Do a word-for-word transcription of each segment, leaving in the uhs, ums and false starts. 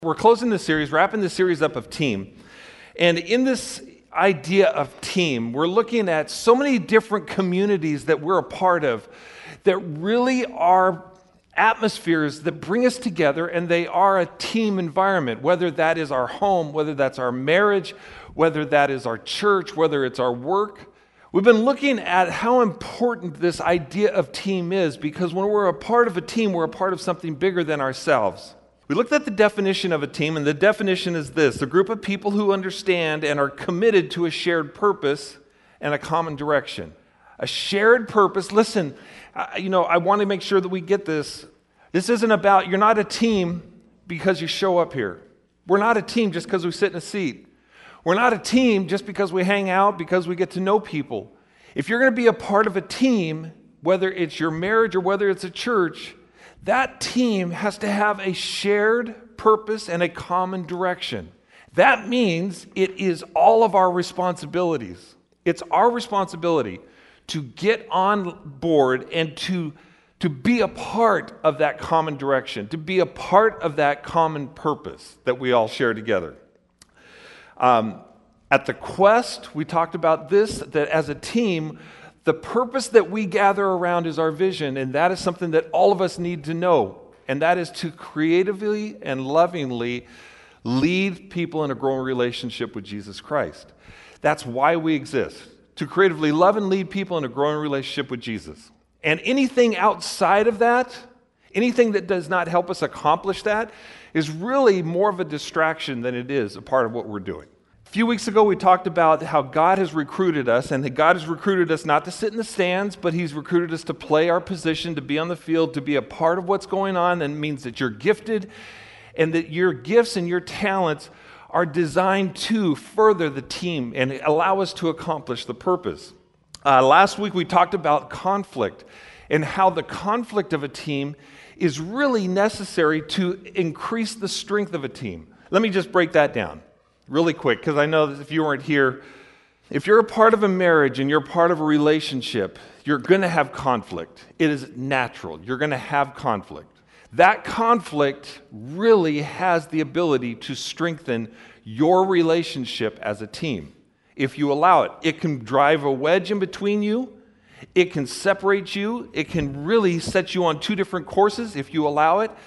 We're closing this series, wrapping this series up of team. And in this idea of team, we're looking at so many different communities that we're a part of that really are atmospheres that bring us together, and they are a team environment, whether that is our home, whether that's our marriage, whether that is our church, whether it's our work. We've been looking at how important this idea of team is, because when we're a part of a team, we're a part of something bigger than ourselves. We looked at the definition of a team, and the definition is this: a group of people who understand and are committed to a shared purpose and a common direction. A shared purpose. Listen, uh, you know, I want to make sure that we get this. This isn't about, you're not a team because you show up here. We're not a team just because we sit in a seat. We're not a team just because we hang out, because we get to know people. If you're going to be a part of a team, whether it's your marriage or whether it's a church, that team has to have a shared purpose and a common direction. That means it is all of our responsibilities. It's our responsibility to get on board and to, to be a part of that common direction, to be a part of that common purpose that we all share together. Um, at the Quest, we talked about this, that as a team, the purpose that we gather around is our vision, and that is something that all of us need to know, and that is to creatively and lovingly lead people in a growing relationship with Jesus Christ. That's why we exist, to creatively love and lead people in a growing relationship with Jesus. And anything outside of that, anything that does not help us accomplish that, is really more of a distraction than it is a part of what we're doing. A few weeks ago, we talked about how God has recruited us, and that God has recruited us not to sit in the stands, but He's recruited us to play our position, to be on the field, to be a part of what's going on. And it means that you're gifted, and that your gifts and your talents are designed to further the team and allow us to accomplish the purpose. Uh, last week, we talked about conflict and how the conflict of a team is really necessary to increase the strength of a team. Let me just break that down really quick, because I know that if you weren't here, if you're a part of a marriage and you're part of a relationship, you're going to have conflict. It is natural. You're going to have conflict. That conflict really has the ability to strengthen your relationship as a team. If you allow it, it can drive a wedge in between you. It can separate you. It can really set you on two different courses if you allow it.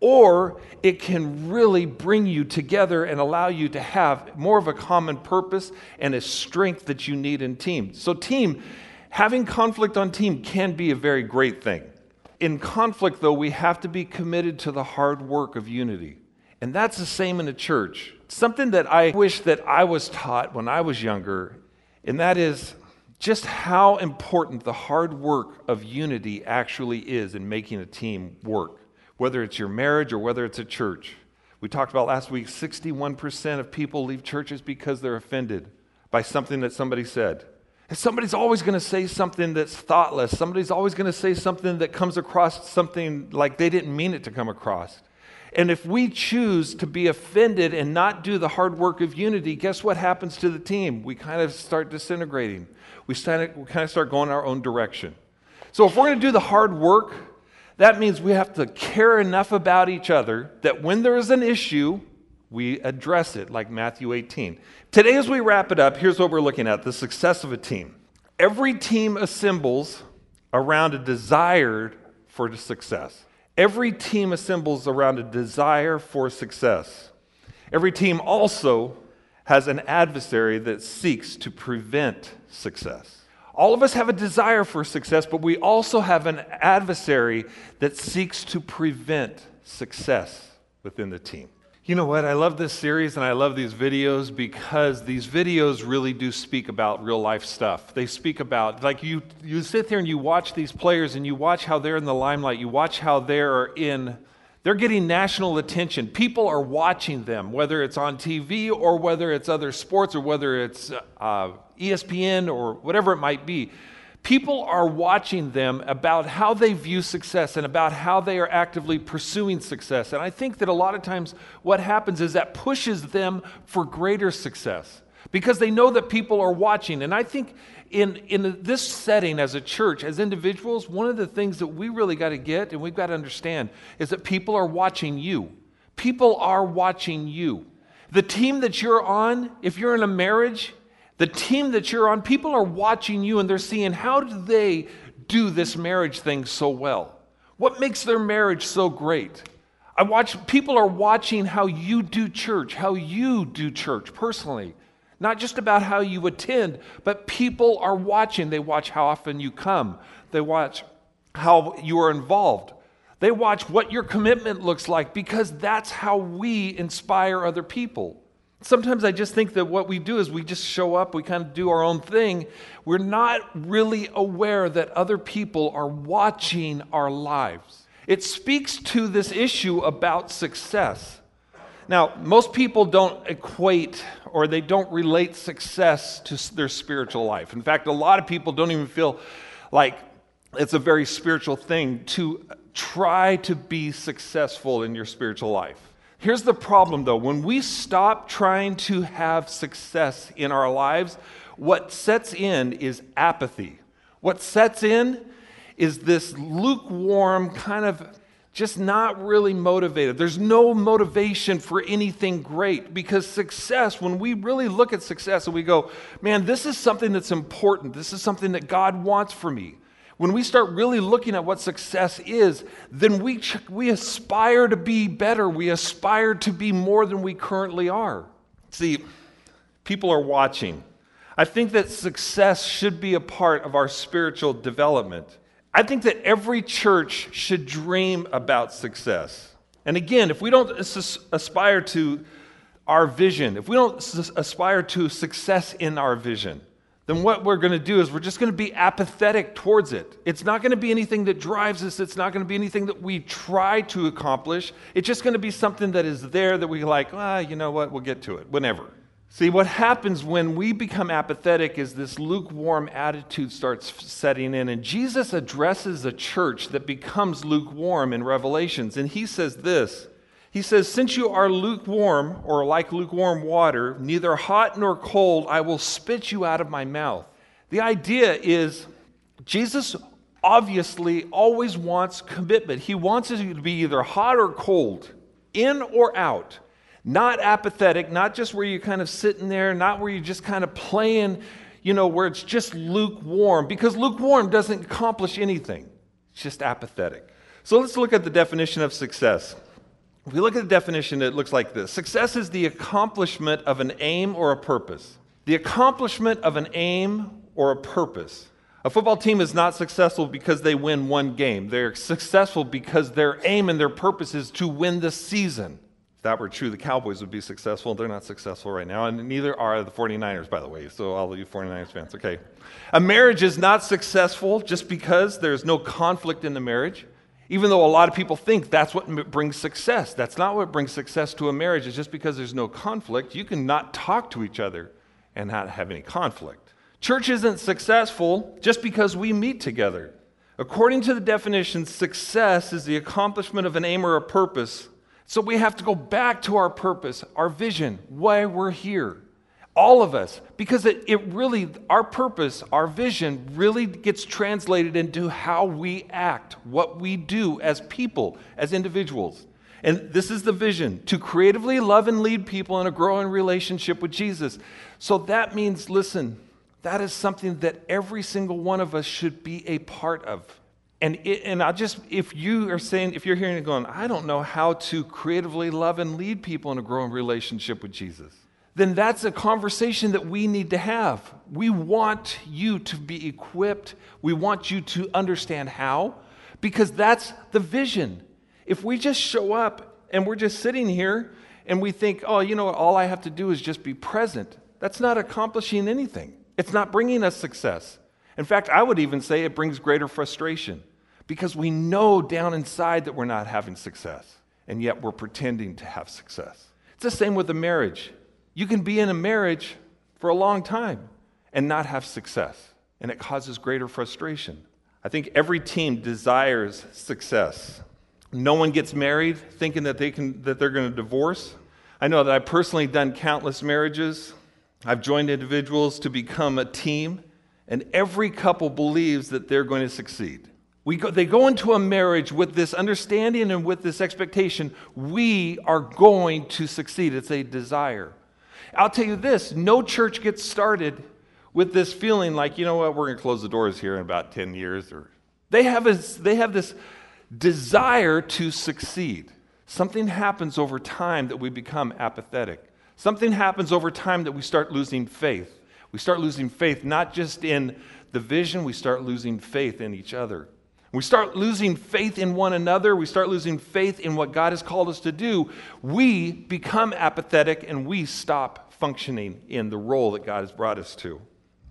Or it can really bring you together and allow you to have more of a common purpose and a strength that you need in team. So team, having conflict on team can be a very great thing. In conflict, though, we have to be committed to the hard work of unity. And that's the same in a church. Something that I wish that I was taught when I was younger, and that is just how important the hard work of unity actually is in making a team work, whether it's your marriage or whether it's a church. We talked about last week, sixty-one percent of people leave churches because they're offended by something that somebody said. And somebody's always going to say something that's thoughtless. Somebody's always going to say something that comes across something like they didn't mean it to come across. And if we choose to be offended and not do the hard work of unity, guess what happens to the team? We kind of start disintegrating. We, start, we kind of start going our own direction. So if we're going to do the hard work, that means we have to care enough about each other that when there is an issue, we address it, like Matthew eighteen. Today, as we wrap it up, here's what we're looking at: the success of a team. Every team assembles around a desire for success. Every team assembles around a desire for success. Every team also has an adversary that seeks to prevent success. All of us have a desire for success, but we also have an adversary that seeks to prevent success within the team. You know what? I love this series and I love these videos because these videos really do speak about real life stuff. They speak about, like you, you sit there and you watch these players and you watch how they're in the limelight. You watch how they're in, they're getting national attention. People are watching them, whether it's on T V or whether it's other sports or whether it's uh, E S P N or whatever it might be. People are watching them about how they view success and about how they are actively pursuing success. And I think that a lot of times what happens is that pushes them for greater success because they know that people are watching. And I think in, in this setting as a church, as individuals, one of the things that we really got to get and we've got to understand is that people are watching you. People are watching you. The team that you're on, if you're in a marriage, the team that you're on, people are watching you and they're seeing, how do they do this marriage thing so well? What makes their marriage so great? I watch, people are watching how you do church, how you do church personally. Not just about how you attend, but people are watching. They watch how often you come. They watch how you are involved. They watch what your commitment looks like, because that's how we inspire other people. Sometimes I just think that what we do is we just show up, we kind of do our own thing. We're not really aware that other people are watching our lives. It speaks to this issue about success. Now, most people don't equate or they don't relate success to their spiritual life. In fact, a lot of people don't even feel like it's a very spiritual thing to try to be successful in your spiritual life. Here's the problem, though. When we stop trying to have success in our lives, what sets in is apathy. What sets in is this lukewarm kind of just not really motivated. There's no motivation for anything great, because success, when we really look at success and we go, man, this is something that's important. This is something that God wants for me. When we start really looking at what success is, then we, we aspire to be better. We aspire to be more than we currently are. See, people are watching. I think that success should be a part of our spiritual development. I think that every church should dream about success. And again, if we don't aspire to our vision, if we don't aspire to success in our vision, then what we're going to do is we're just going to be apathetic towards it. It's not going to be anything that drives us. It's not going to be anything that we try to accomplish. It's just going to be something that is there that we like, ah, you know what, we'll get to it, whenever. See, what happens when we become apathetic is this lukewarm attitude starts setting in. And Jesus addresses a church that becomes lukewarm in Revelations. And he says this. He says, since you are lukewarm, or like lukewarm water, neither hot nor cold, I will spit you out of my mouth. The idea is Jesus obviously always wants commitment. He wants you to be either hot or cold, in or out. Not apathetic, not just where you're kind of sitting there, not where you're just kind of playing, you know, where it's just lukewarm, because lukewarm doesn't accomplish anything. It's just apathetic. So let's look at the definition of success. If we look at the definition, it looks like this. Success is the accomplishment of an aim or a purpose. The accomplishment of an aim or a purpose. A football team is not successful because they win one game. They're successful because their aim and their purpose is to win the season. If that were true, the Cowboys would be successful. They're not successful right now, and neither are the forty-niners, by the way, so all of you forty-niners fans, okay. A marriage is not successful just because there's no conflict in the marriage, even though a lot of people think that's what brings success. That's not what brings success to a marriage. It's just because there's no conflict. You can not talk to each other and not have any conflict. Church isn't successful just because we meet together. According to the definition, success is the accomplishment of an aim or a purpose. So we have to go back to our purpose, our vision, why we're here. All of us, because it, it really, our purpose, our vision really gets translated into how we act, what we do as people, as individuals. And this is the vision, to creatively love and lead people in a growing relationship with Jesus. So that means, listen, that is something that every single one of us should be a part of. And it, and I just, if you are saying, if you're hearing it going, I don't know how to creatively love and lead people in a growing relationship with Jesus, then that's a conversation that we need to have. We want you to be equipped. We want you to understand how, because that's the vision. If we just show up and we're just sitting here and we think, oh, you know what, all I have to do is just be present, that's not accomplishing anything. It's not bringing us success. In fact, I would even say it brings greater frustration, because we know down inside that we're not having success, and yet we're pretending to have success. It's the same with a marriage. You can be in a marriage for a long time and not have success, and it causes greater frustration. I think every team desires success. No one gets married thinking that they can that they're going to divorce. I know that I've personally done countless marriages. I've joined individuals to become a team, and every couple believes that they're going to succeed. We go, they go into a marriage with this understanding and with this expectation, we are going to succeed. It's a desire. I'll tell you this, no church gets started with this feeling like, you know what, we're going to close the doors here in about ten years. Or They have, a, they have this desire to succeed. Something happens over time that we become apathetic. Something happens over time that we start losing faith. We start losing faith not just in the vision, we start losing faith in each other. We start losing faith in one another. We start losing faith in what God has called us to do. We become apathetic and we stop functioning in the role that God has brought us to.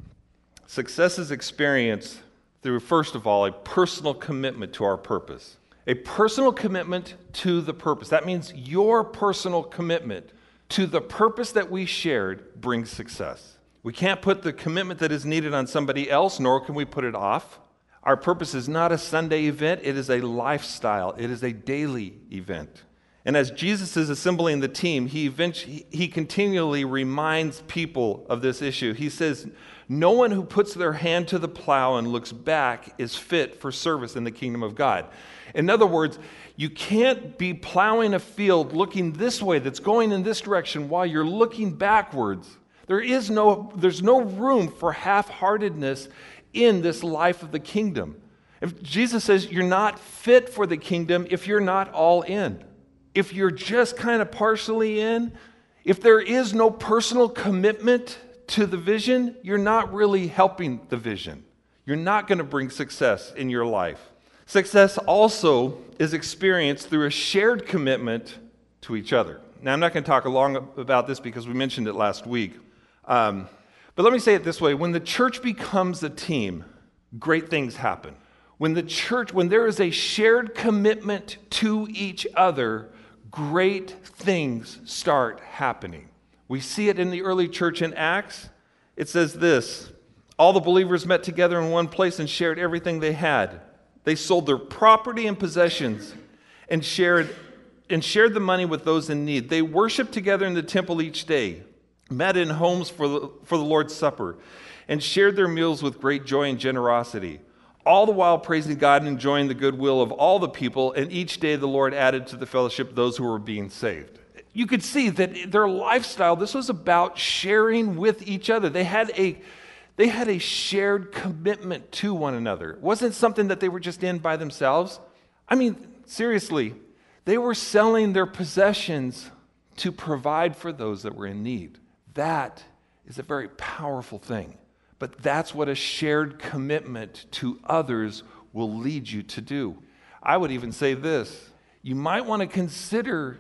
Success is experienced through, first of all, a personal commitment to our purpose. A personal commitment to the purpose. That means your personal commitment to the purpose that we shared brings success. We can't put the commitment that is needed on somebody else, nor can we put it off. Our purpose is not a Sunday event, it is a lifestyle, it is a daily event. And as Jesus is assembling the team, he eventually, he continually reminds people of this issue. He says, no one who puts their hand to the plow and looks back is fit for service in the kingdom of God. In other words, you can't be plowing a field looking this way that's going in this direction while you're looking backwards. There is no, there's no room for half-heartedness in this life of the kingdom. If Jesus says you're not fit for the kingdom if you're not all in. If you're just kind of partially in, if there is no personal commitment to the vision, you're not really helping the vision. You're not going to bring success in your life. Success also is experienced through a shared commitment to each other. Now, I'm not going to talk long about this because we mentioned it last week. Um, But let me say it this way. When the church becomes a team, great things happen. When the church, when there is a shared commitment to each other, great things start happening. We see it in the early church in Acts. It says this, all the believers met together in one place and shared everything they had. They sold their property and possessions and shared, and shared the money with those in need. They worshiped together in the temple each day, met in homes for the, for the Lord's Supper, and shared their meals with great joy and generosity, all the while praising God and enjoying the goodwill of all the people, and each day the Lord added to the fellowship those who were being saved. You could see that their lifestyle, this was about sharing with each other. They had a, they had a shared commitment to one another. It wasn't something that they were just in by themselves. I mean, seriously, they were selling their possessions to provide for those that were in need. That is a very powerful thing. But that's what a shared commitment to others will lead you to do. I would even say this. You might want to consider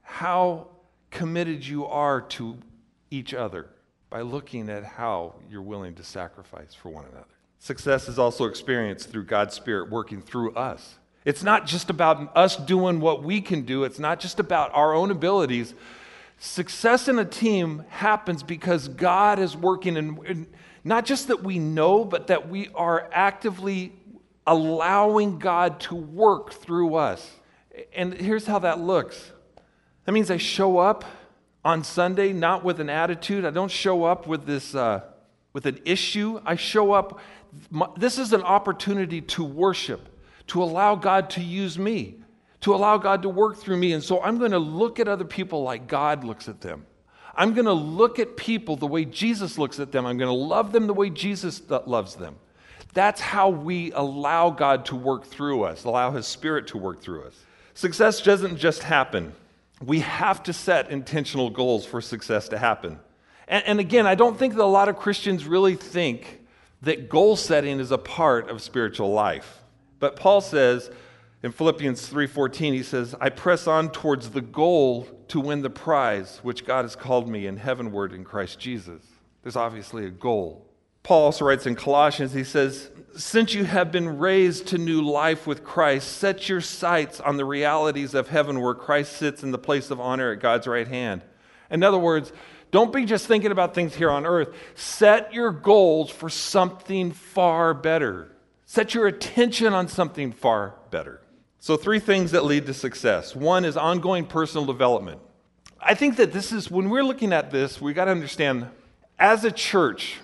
how committed you are to each other by looking at how you're willing to sacrifice for one another. Success is also experienced through God's Spirit working through us. It's not just about us doing what we can do. It's not just about our own abilities. Success in a team happens because God is working, and not just that we know, but that we are actively allowing God to work through us. And here's how that looks. That means I show up on Sunday not with an attitude. I don't show up with this uh, with an issue. I show up. My, this is an opportunity to worship, to allow God to use me, to allow God to work through me. And so I'm going to look at other people like God looks at them. I'm going to look at people the way Jesus looks at them. I'm going to love them the way Jesus loves them. That's how we allow God to work through us, allow His Spirit to work through us. Success doesn't just happen. We have to set intentional goals for success to happen. And, and again, I don't think that a lot of Christians really think that goal setting is a part of spiritual life. But Paul says in Philippians three fourteen, he says, I press on towards the goal to win the prize which God has called me in heavenward in Christ Jesus. There's obviously a goal. Paul also writes in Colossians, he says, since you have been raised to new life with Christ, set your sights on the realities of heaven where Christ sits in the place of honor at God's right hand. In other words, don't be just thinking about things here on earth. Set your goals for something far better. Set your attention on something far better. So three things that lead to success. One is ongoing personal development. I think that this is, when we're looking at this, we got to understand, as a church,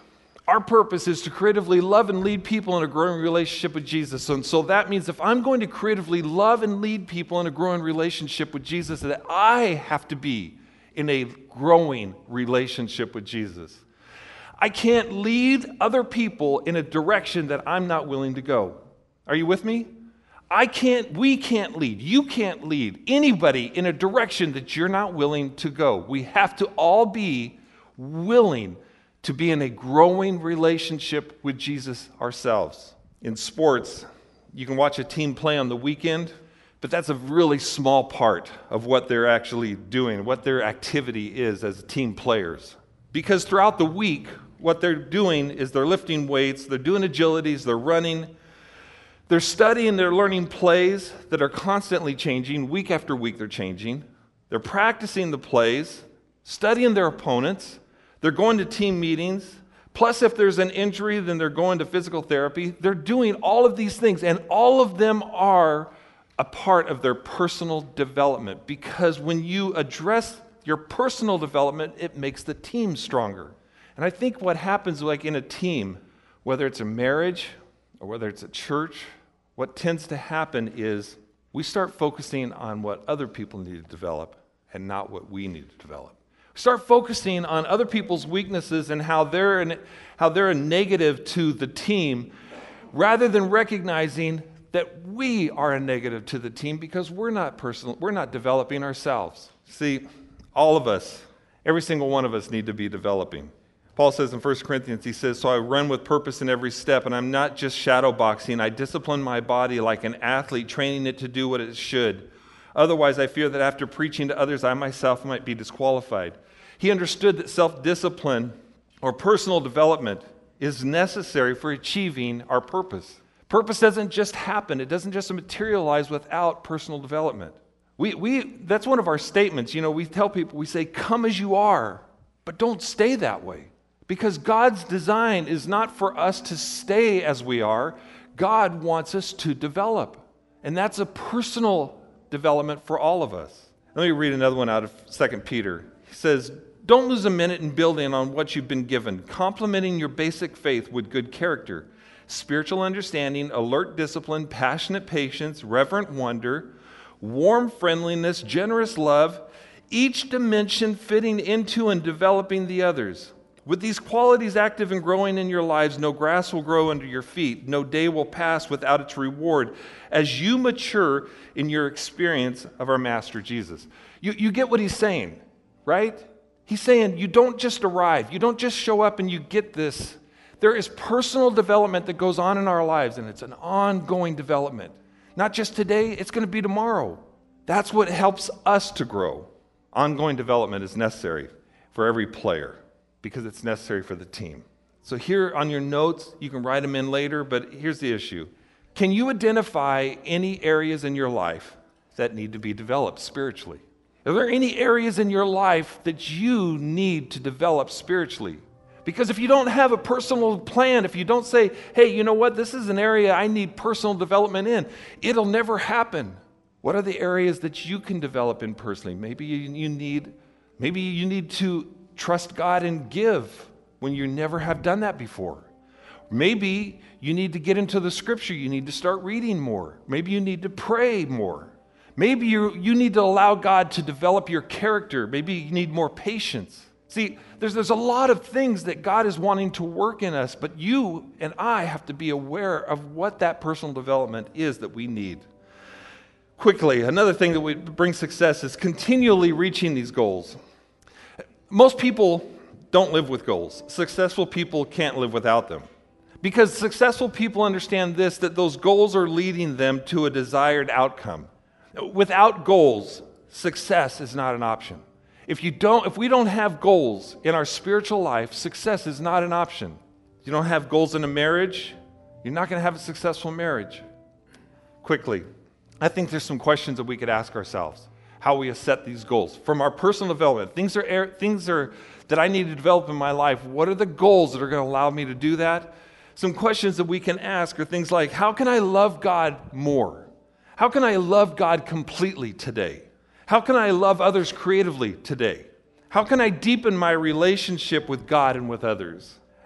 Our purpose is to creatively love and lead people in a growing relationship with Jesus. And so that means if I'm going to creatively love and lead people in a growing relationship with Jesus, that I have to be in a growing relationship with Jesus. I can't lead other people in a direction that I'm not willing to go. Are you with me? I can't, we can't lead, you can't lead anybody in a direction that you're not willing to go. We have to all be willing to be in a growing relationship with Jesus ourselves. In sports, you can watch a team play on the weekend, but that's a really small part of what they're actually doing, what their activity is as team players. Because throughout the week, what they're doing is they're lifting weights, they're doing agilities, they're running, they're studying, they're learning plays that are constantly changing. Week after week, they're changing. They're practicing the plays, studying their opponents. They're going to team meetings. Plus, if there's an injury, then they're going to physical therapy. They're doing all of these things, and all of them are a part of their personal development. Because when you address your personal development, it makes the team stronger. And I think what happens like in a team, whether it's a marriage or whether it's a church, what tends to happen is we start focusing on what other people need to develop and not what we need to develop. Start focusing on other people's weaknesses and how they're an, how they're a negative to the team, rather than recognizing that we are a negative to the team because we're not personal, we're not developing ourselves. See, all of us, every single one of us need to be developing. Paul says in First Corinthians, he says, "So I run with purpose in every step, and I'm not just shadow boxing. I discipline my body like an athlete, training it to do what it should. Otherwise, I fear that after preaching to others, I myself might be disqualified." He understood that self-discipline or personal development is necessary for achieving our purpose. Purpose doesn't just happen. It doesn't just materialize without personal development. We, we, that's one of our statements. You know, we tell people, we say, come as you are, but don't stay that way. Because God's design is not for us to stay as we are. God wants us to develop. And that's a personal development for all of us. Let me read another one out of Second Peter. He says, "Don't lose a minute in building on what you've been given, complementing your basic faith with good character, spiritual understanding, alert discipline, passionate patience, reverent wonder, warm friendliness, generous love, each dimension fitting into and developing the others. With these qualities active and growing in your lives, no grass will grow under your feet, no day will pass without its reward, as you mature in your experience of our Master Jesus." You, you get what he's saying, right? He's saying you don't just arrive. You don't just show up and you get this. There is personal development that goes on in our lives, and it's an ongoing development. Not just today, it's going to be tomorrow. That's what helps us to grow. Ongoing development is necessary for every player because it's necessary for the team. So here on your notes, you can write them in later, but here's the issue. Can you identify any areas in your life that need to be developed spiritually? Are there any areas in your life that you need to develop spiritually? Because if you don't have a personal plan, if you don't say, hey, you know what, this is an area I need personal development in, it'll never happen. What are the areas that you can develop in personally? Maybe you, you need, maybe you need to trust God and give when you never have done that before. Maybe you need to get into the scripture. You need to start reading more. Maybe you need to pray more. Maybe you, you need to allow God to develop your character. Maybe you need more patience. See, there's, there's a lot of things that God is wanting to work in us, but you and I have to be aware of what that personal development is that we need. Quickly, another thing that would bring success is continually reaching these goals. Most people don't live with goals. Successful people can't live without them. Because successful people understand this, that those goals are leading them to a desired outcome. Without goals, success is not an option. If you don't, if we don't have goals in our spiritual life, success is not an option. You don't have goals in a marriage, you're not going to have a successful marriage. Quickly, I think there's some questions that we could ask ourselves. How we set these goals. From our personal development, things are things are that I need to develop in my life. What are the goals that are going to allow me to do that? Some questions that we can ask are things like, how can I love God more? How can I love God completely today? How can I love others creatively today? How can I deepen my relationship with God and with others?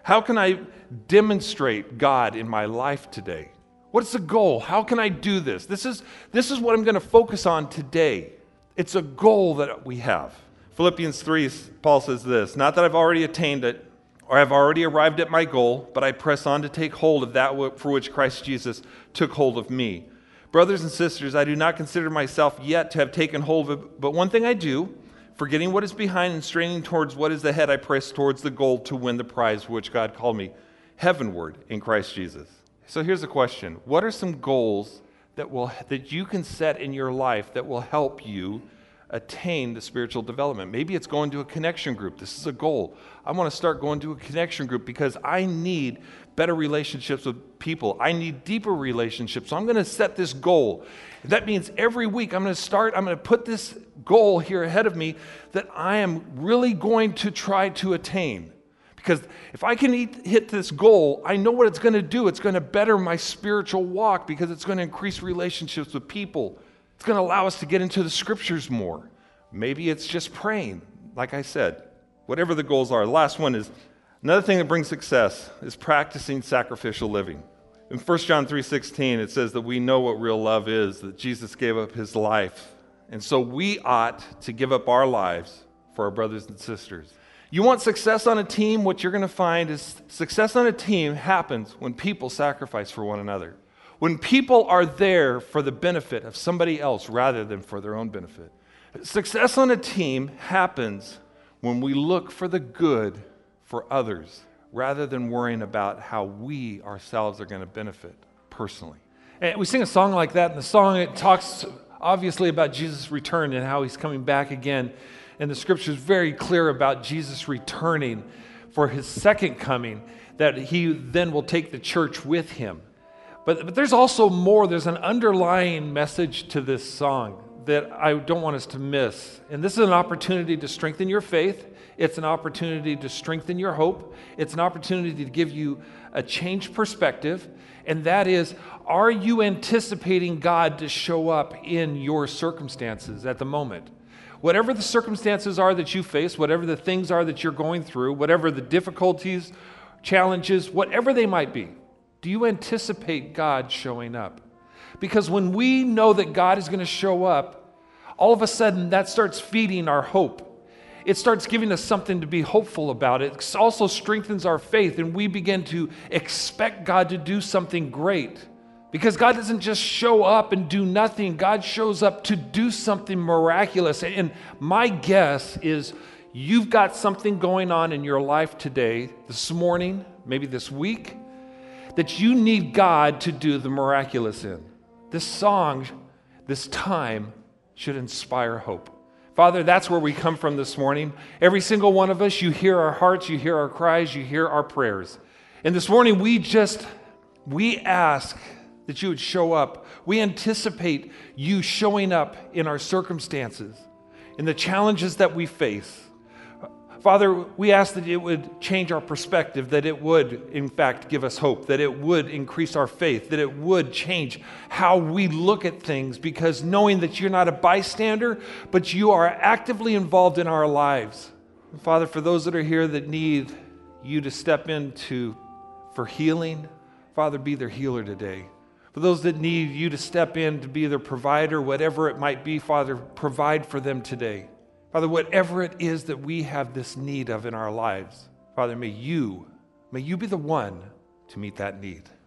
How can I demonstrate God in my life today? What's the goal? How can I do this? This is, this is what I'm going to focus on today. It's a goal that we have. Philippians three, Paul says this, not that I've already attained it, or I've already arrived at my goal, but I press on to take hold of that for which Christ Jesus took hold of me. Brothers and sisters, I do not consider myself yet to have taken hold of it, but one thing I do, forgetting what is behind and straining towards what is ahead, I press towards the goal to win the prize for which God called me heavenward in Christ Jesus. So here's a question. What are some goals that will that you can set in your life that will help you attain the spiritual development? Maybe it's going to a connection group. This is a goal. I want to start going to a connection group because I need better relationships with people. I need deeper relationships. So I'm going to set this goal. That means every week I'm going to start, I'm going to put this goal here ahead of me that I am really going to try to attain. Because if I can eat, hit this goal, I know what it's going to do. It's going to better my spiritual walk because it's going to increase relationships with people. It's going to allow us to get into the scriptures more. Maybe it's just praying, like I said. Whatever the goals are. The last one is, another thing that brings success is practicing sacrificial living. In First John three sixteen, it says that we know what real love is, that Jesus gave up his life. And so we ought to give up our lives for our brothers and sisters. You want success on a team? What you're going to find is success on a team happens when people sacrifice for one another. When people are there for the benefit of somebody else rather than for their own benefit. Success on a team happens when we look for the good for others rather than worrying about how we ourselves are going to benefit personally. And we sing a song like that, and the song, it talks obviously about Jesus' return and how he's coming back again. And the scripture is very clear about Jesus returning for his second coming, that he then will take the church with him. But, but there's also more. There's an underlying message to this song that I don't want us to miss. And this is an opportunity to strengthen your faith. It's an opportunity to strengthen your hope. It's an opportunity to give you a changed perspective. And that is, are you anticipating God to show up in your circumstances at the moment? Whatever the circumstances are that you face, whatever the things are that you're going through, whatever the difficulties, challenges, whatever they might be, do you anticipate God showing up? Because when we know that God is going to show up, all of a sudden that starts feeding our hope. It starts giving us something to be hopeful about. It also strengthens our faith, and we begin to expect God to do something great. Because God doesn't just show up and do nothing. God shows up to do something miraculous. And my guess is you've got something going on in your life today, this morning, maybe this week, that you need God to do the miraculous in. This song, this time, should inspire hope. Father, that's where we come from this morning. Every single one of us, you hear our hearts, you hear our cries, you hear our prayers. And this morning, we just, we ask that you would show up. We anticipate you showing up in our circumstances, in the challenges that we face. Father, we ask that it would change our perspective, that it would, in fact, give us hope, that it would increase our faith, that it would change how we look at things, because knowing that you're not a bystander, but you are actively involved in our lives. Father, for those that are here that need you to step into for healing, Father, be their healer today. For those that need you to step in to be their provider, whatever it might be, Father, provide for them today. Father, whatever it is that we have this need of in our lives, Father, may you, may you be the one to meet that need.